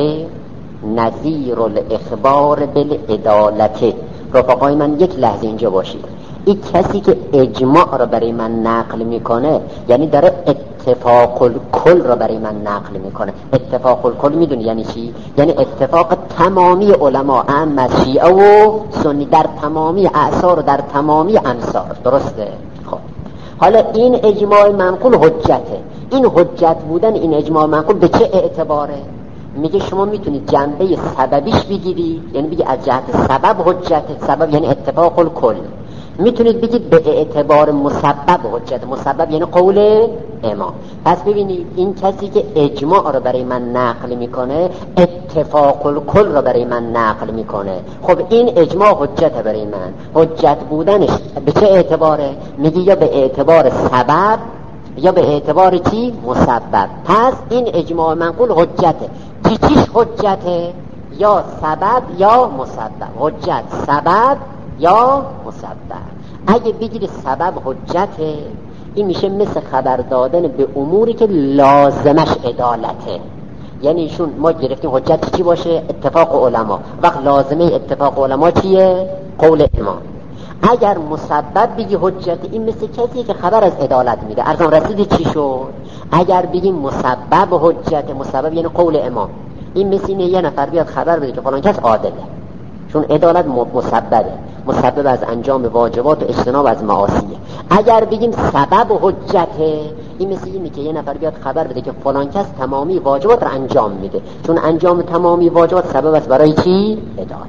نظیر الاخبار بالعدالت. رفقای من یک لحظه اینجا باشید. این کسی که اجماع را برای من نقل میکنه یعنی داره اتفاق الکل را برای من نقل میکنه. اتفاق الکل میدونی یعنی چی؟ یعنی اتفاق تمامی علما، اما شیعه و سنی، در تمامی اعصار و در تمامی امصار. درسته؟ خب حالا این اجماع منقول حجته. این حجت بودن این اجماع منقول به چه اعتباره؟ میگه شما میتونید جنبه سببیش بگیری، یعنی بگی از جهت سبب حجت، سبب یعنی اتفاق الکل. میتونید بگید به اعتبار مسبب حجت، مسبب یعنی قول امام. پس ببینید این کسی که اجماع رو برای من نقل میکنه اتفاق الکل رو برای من نقل میکنه. خب این اجماع حجت برای من. حجت بودنش به چه اعتباره؟ میگی یا به اعتبار سبب یا به اعتبار چی؟ مسبب. پس این اجماع منقول حجته. چی چیش حجته؟ یا سبب یا مسبب. حجت سبب یا مسبب. اگه بگیری سبب حجته، این میشه مثل خبر دادن به اموری که لازمش عدالته. یعنی ایشون ما گرفتیم حجت چی باشه؟ اتفاق علما. وقت لازمه اتفاق علما چیه؟ قول امام. اگر مسبب بگی حجت، این مثل کسی که خبر از عدالت میده. ارزم رسیدی چی شد؟ اگر بگیم مسبب حجت، مسبب یعنی قول امام، این مثل اینه یه نفر بیاد خبر بده که فلان کس عادله، چون عدالت مسببه، مسبب از انجام واجبات و اجتناب از معاصیه. اگر بگیم سبب حجته، این مثل اینه که یه نفر بیاد خبر بده که فلان کس تمامی واجبات رو انجام میده، چون انجام تمامی واجبات سبب است برای چی؟ عدالت.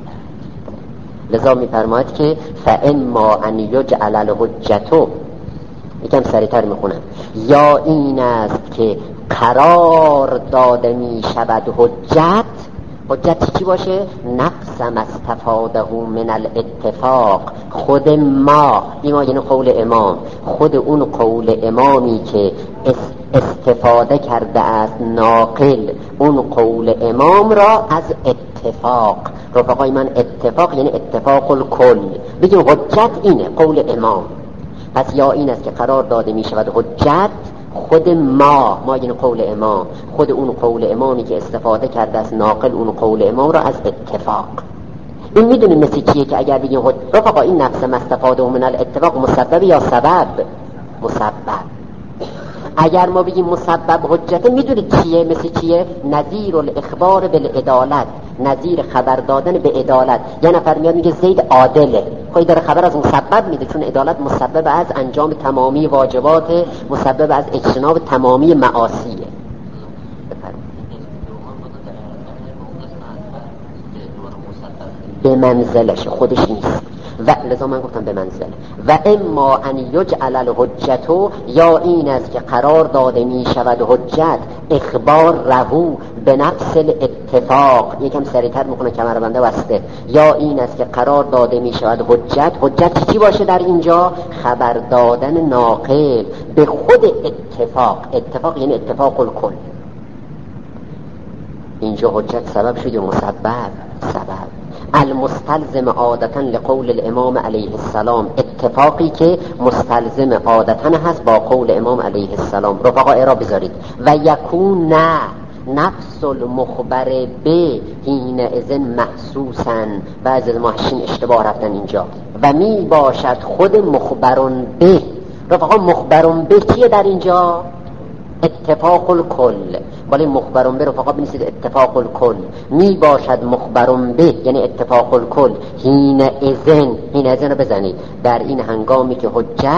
لذا میفرماید که فاما ان یجعل الحجة، یکم سریعتر میخونم، یا این است که قرار داده می شود حجت. حجت چی باشه؟ نفس ما استفاده من الاتفاق، خود ما، ایما یعنی قول امام، خود اون قول امامی که استفاده کرده است ناقل اون قول امام را از اتفاق. رفقای من اتفاق یعنی اتفاق الکل. بگیم حجت اینه قول امام. پس یا این است که قرار داده می شود حجت خود ما، ما یعنی قول امام، خود اون قول امامی که استفاده کرده است ناقل اون قول امام را از اتفاق. این میدونید مثل چیه که اگر بگیم رفقا این نفس ما استفاده من الاتفاق مسبب یا سبب؟ مسبب. اگر ما بگیم مسبب حجته، میدونید چیه؟ مثل چیه؟ نظیر الاخبار بالعدالت، نظیر خبر دادن به عدالت. یه نفر میاد میگه زید عادله، خواهی داره خبر از مسبب میده، چون عدالت مسبب از انجام تمامی واجبات، مسبب از اجتناب تمامی معاصیه. به منزلش خودش نیست، و لذا من گفتم به منزل. و اما ان یجعل الحجة، یا این است که قرار داده می شود حجت اخبار رهو به نفس الاتفاق. یکم سریعتر میکنه کمربنده بسته. یا این است که قرار داده می شود حجت، حجت چی باشه در اینجا؟ خبر دادن ناقل به خود اتفاق. اتفاق یعنی اتفاق الکل. اینجا حجت سبب شد یا مسبب؟ سبب. المستلزم عادتا لقول الامام علیه السلام، اتفاقی که مستلزم عادتا هست با قول امام علیه السلام. رفقا اعراب بذارید. و یکون نه نفس المخبر به حین اذن محسوسا. بعض از محشین اشتباه رفتن اینجا. و می باشد خود مخبرون به. رفقا مخبرون به چیه در اینجا؟ اتفاق الکل. ولی مخبرون به رفقا بنویسید اتفاق الکل. می باشد مخبرون به یعنی اتفاق الکل حین اذن. حین اذن رو بزنید در این هنگامی که حجت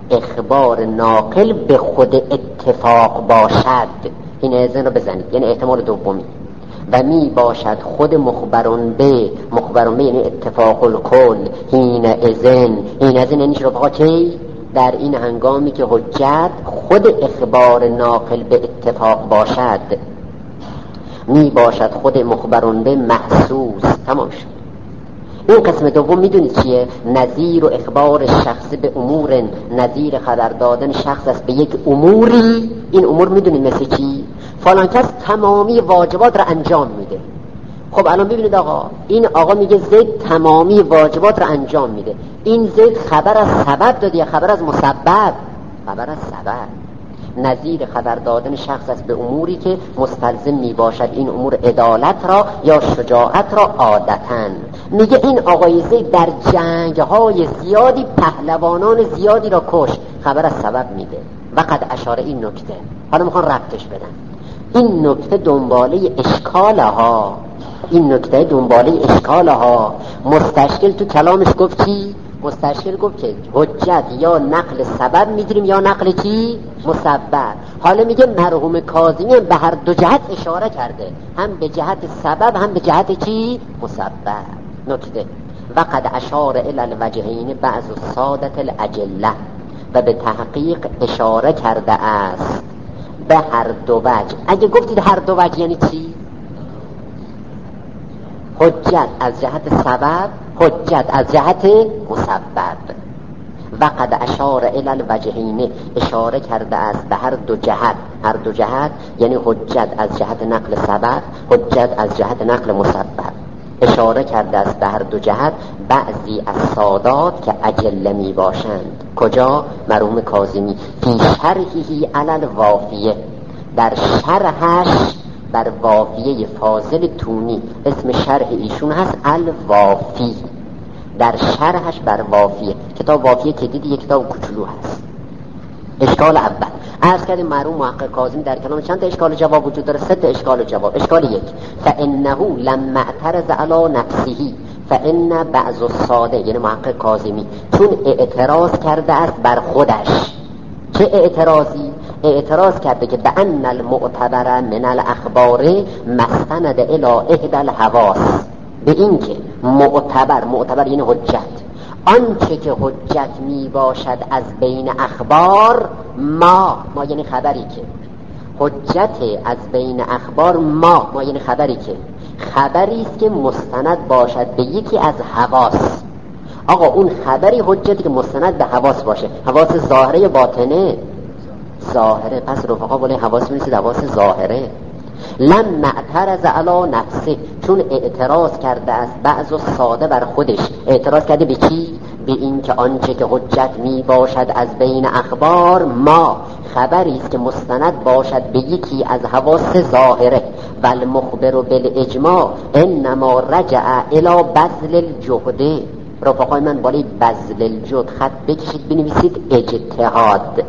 اخبار ناقل به خود اتفاق باشد. این ازن رو بزنید، یعنی احتمال دومی. و می باشد خود مخبرون به، مخبرون به یعنی اتفاق الکل. این ازن، این ازن یعنی رفقا چی؟ در این هنگامی که حجت خود اخبار ناقل به اتفاق باشد، می باشد خود مخبرون به محسوس. تمام شد. این قسم دوم میدونید چیه؟ نظیر و اخبار شخص به امور، نظیر خبر دادن شخص است به یک اموری. این امور میدونید مثل چی؟ فلان کس تمامی واجبات را انجام میده. خب الان ببینید آقا، این آقا میگه زید تمامی واجبات را انجام میده. این زید خبر از سبب داده یا خبر از مسبب؟ خبر از سبب. نظیر خبر دادن شخص است به اموری که مستلزم می باشد این امور عدالت را یا شجاعت را عادتاً. میگه این آقای زید در جنگ های زیادی پهلوانان زیادی را کش، خبر از سبب میده. و قد اشاره این نکته، حالا میخوان ربطش بدن. این نکته دنباله اشکاله ها، این نکته دنباله اشکاله ها. مستشکل تو کلامش گفت چی؟ مستشکل گفت که حجت یا نقل سبب میگیریم یا نقل چی؟ مسبب. حالا میگه مرحوم کاظمی به هر دو جهت اشاره کرده، هم به جهت سبب هم به جهت چی؟ مسبب. نکته و قد اشار الی الوجهین بعض السادة الاجله، و به تحقیق اشاره کرده است به هر دو وجه. اگه گفتید هر دو وجه یعنی چی؟ حجت از جهت سبب، حجت از جهت مسبب. و قد اشار الی الوجهین، اشاره کرده است به هر دو جهت. هر دو جهت یعنی حجت از جهت نقل سبب، حجت از جهت نقل مسبب. اشاره کرده است به هر دو جهت بعضی از سادات که اجله می باشند. کجا؟ مرحوم کاظمی فی شرحی علی الوافیه، در شرحش بر وافیه فاضل تونی. اسم شرح ایشون هست الوافی. در شرحش بر وافیه، کتاب وافیه که دیدی یک کتاب کوچولو هست. اشکال اول عرض کردیم مرحوم محقق کاظمی در کلام چند تا اشکال جواب وجود داره؟ سه تا اشکال جواب. اشکال یک، فانه لما اعترض علی نفسه، فان بعض الساده یعنی محقق کاظمی چون اعتراض کرده است بر خودش. چه اعتراضی؟ اعتراض کرده که بأن المعتبر من الاخبار مستند الی احدى الحواس، به این که معتبر، معتبر یعنی حجت، آنچه که حجت می باشد از بین اخبار، ما ما یعنی خبری که حجت از بین اخبار، ما ما یعنی خبری که خبری است که مستند باشد به یکی از حواس. آقا اون خبری حجتی که مستند به حواس باشه. حواس ظاهره باطنه؟ ظاهره. پس رفقا بوله حواس میرسید حواس ظاهره. لما اعترض علی نفسه، چون اعتراض کرده است بعض ساده بر خودش. اعتراض کرده به چی؟ به این که آنچه که حجت می باشد از بین اخبار، ما خبری است که مستند باشد به یکی از حواس ظاهره. و المخبر بالاجماع انما رجع الی بذل الجهد. رفقای من بالای بذل الجهد خط بکشید بنویسید اجتهاد.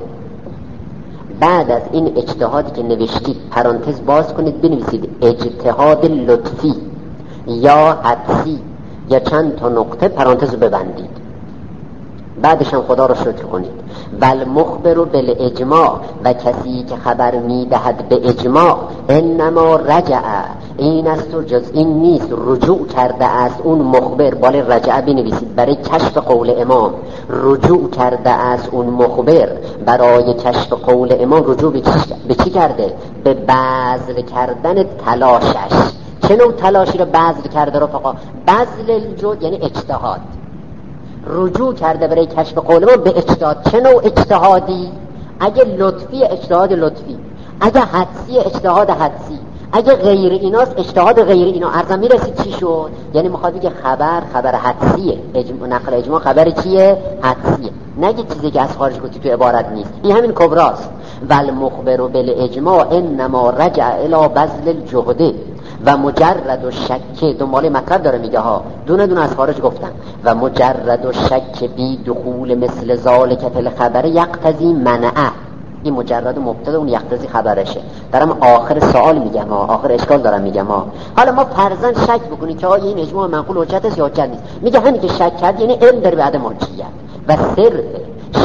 بعد از این اجتهادی که نوشتید پرانتز باز کنید بنویسید اجتهاد لطفی یا حدسی یا چند تا نقطه پرانتز ببندید. بعدش هم خدا رو شکر کنید. ول مخبر بالاجماع، و کسی که خبر میدهد به اجماع، انما رجع، این است و جز این نیست، رجوع کرده است اون مخبر. بالای رجع بنویسید برای کشف قول امام. رجوع کرده است اون مخبر برای کشف قول امام. رجوع به چی, به چی کرده؟ به بذل کردن تلاشش. چه نوع تلاشی رو بذل کرده رفقا؟ بذل الجهد یعنی اجتهاد. رجوع کرده برای کشف قول ما به اجتهاد. چه نوع اجتهادی؟ اگه لطفی اجتهاد لطفی، اگه حدسی اجتهاد حدسی، اگه غیر ایناست اجتهاد غیر اینا. ارزم میرسید چی شد؟ یعنی میخواد بگه خبر خبر حدسیه. اجماع، نقل اجماع خبر چیه؟ حدسیه. نگه چیزی که از خارج گفتی تو عبارت نیست. این همین کبراست. والمخبر بالاجماع انما رجع الی بذل الجهد و مجرد و شک. دنباله مطلب داره میگه ها، دونه دونه از خارج گفتن. و مجرد و شک بی دخول مثل ذالک فی الخبر یقتضی منعه. این مجرد و مبتدا اون یقتضی خبرشه. دارم آخر سوال میگم ها، آخر اشکال دارم میگم ها. حالا ما فرضاً شک بکنیم که آیا این اجماع منقول حجت است یا حجت نیست. میگه همین که شک کرد یعنی علم داره به عدم حجیت. و صرف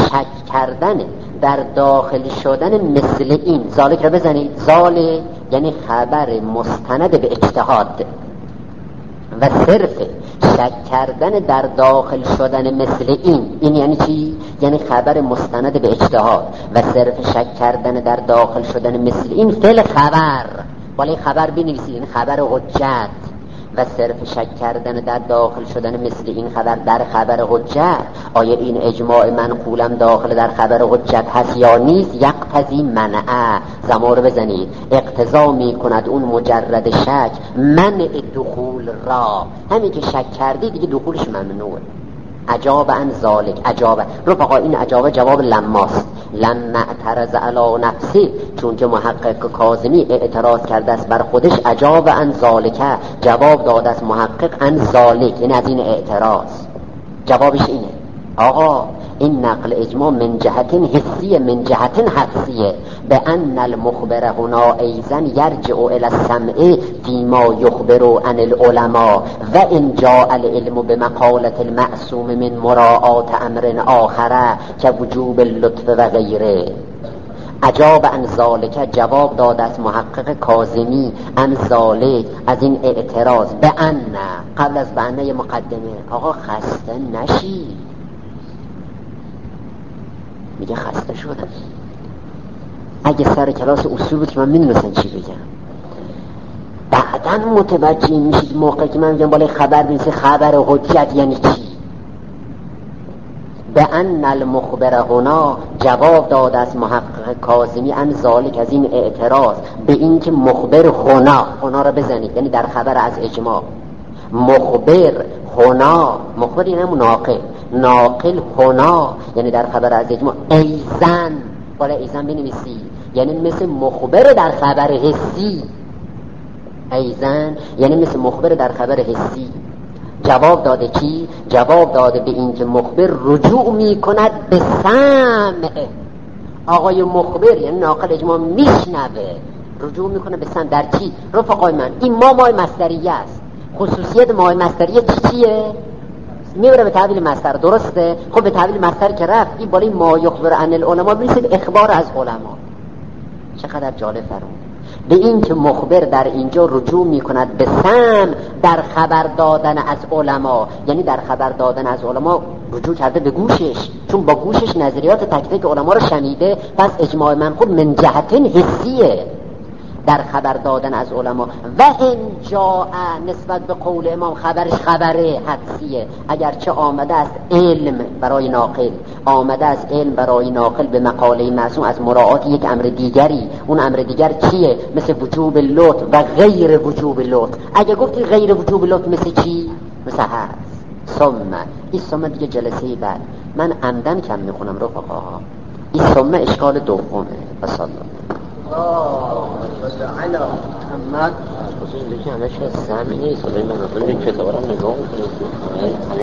شک کردن در داخل شدن مثل این. ذالک رو بزنید، ذالک یعنی خبر مستند به اجتهاد و صرف شک کردن در داخل شدن مثل این. این یعنی چی؟ یعنی خبر مستند به اجتهاد و صرف شک کردن در داخل شدن مثل این فعل خبر، ولی خبر بنویسید این خبر حجت و صرف شک کردن در داخل شدن مثل این خبر در خبر حجت. آیا این اجماع منقولم داخل در خبر حجت هست یا نیست؟ یقتضی منعه، زمار بزنید، اقتضا می کند اون مجرد شک منع دخول را. همین که شک کردی دیگه دخولش ممنوعه. عجاب عن ذالک، عجاب رفقا این عجاب جواب لماست. لما اعترض علی نفسی، چون که محقق کاظمی اعتراض کرده است بر خودش، عجاب عن ذالک، جواب داده است محقق عن ذالک، این از این اعتراض. جوابش اینه آقا این نقل اجماع من جهت حسیه من جهت حدسیه، به ان المخبر هنا ایزن یرجع الى السمع فيما یخبر عن العلماء و ان جاء العلم بمقالة المعصوم من مراعات امر آخر که وجوب اللطف و غیره. عجاب عن ذالک، جواب داده است محقق کاظمی عن ذالک از این اعتراض. به ان، قبل از به ان یه مقدمه. آقا خسته نشی، میگه خسته شدم. اگه سر کلاس اصول بود که من میدونستم چی بگم، بعداً متوجه میشید موقعی که من میگم بالای خبر بنویسید خبر حجت یعنی چی. به ان المخبر هنا، جواب داده است محقق کاظمی عن ذالک از این اعتراض به این که مخبر هنا، هنا را بزنید یعنی در خبر از اجماع. مخبر هنا، مخبر یعنی ناقل، ناقل هنا یعنی در خبر از اجماع. ایزن، بالا ایزن بنویسی یعنی مثل مخبر در خبر حسی. ایزن یعنی مثل مخبر در خبر حسی. جواب داده کی؟ جواب داده به این که مخبر رجوع می کند به سمع. آقای مخبر یعنی ناقل اجماع میشنوه، رجوع می کنه به سمع. در چی؟ رفقای من این ما مای مصدریه است. خصوصیت مای مصدریه چی چیه؟ میبره به تعبیل مصدر، درسته؟ خب به تعبیل مصدر که رفت، این بالای ما یخبر عن العلماء میرسید اخبار از علما. چقدر جالب فرمود. به این که مخبر در اینجا رجوع میکند به سمع در خبر دادن از علما، یعنی در خبر دادن از علما رجوع کرده به گوشش، چون با گوشش نظریات تک تک علما رو شنیده. پس اجماع منقول من جهت حسیه در خبر دادن از علما. و ان جاء، نسبت به قول امام خبرش خبره حدسیه، اگرچه آمده است علم برای ناقل، آمده است علم برای ناقل به مقاله معصوم از مراعات یک امر دیگری. اون امر دیگر چیه؟ مثل وجوب لطف و غیر وجوب لطف. اگه گفتی غیر وجوب لطف مثل چی؟ مثل هست ثم. این ثم دیگه جلسه بعد من عمدن کم میخونم رفقا. این ثم اشکال دومه. بس الله آه علی محمد خصوص لیکن همه چیز زمینی است. ولی من اصلا این کتابا رو نگاه می‌کنم